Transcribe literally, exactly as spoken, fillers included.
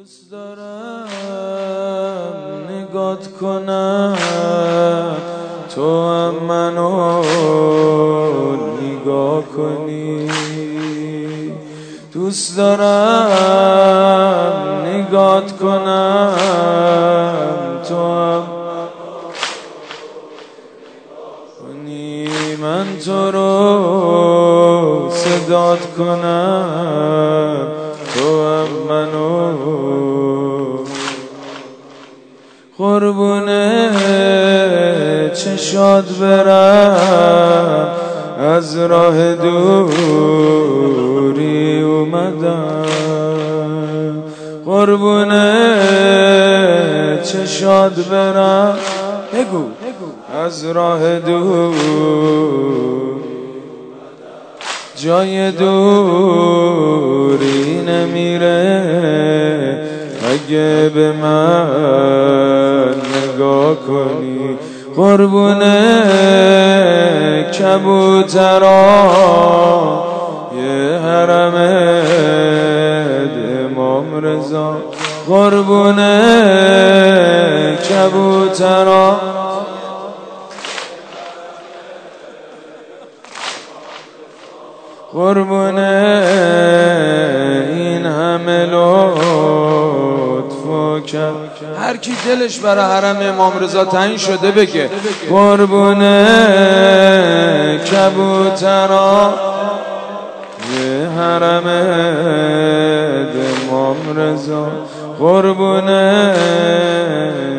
دوست دارم نگات کنم تو هم منو نگاه کنی. دوست دارم نگات کنم تو هم کنی. من تو رو صدات کنم تو هم منو. قربونه چشات برم از راه دوری اومدم. قربونه چشات برم بگو از راه دور. جای دوری نمیره اگه به من نگاه کنی. قربونه کبوترا یه حرم امام رضا. قربونه کبوترا قربونه این همه لطف و کرم. هر کی دلش برای حرم امام رضا تعیین شده بگه قربونه کبوترا یه حرم امام رضا. قربونه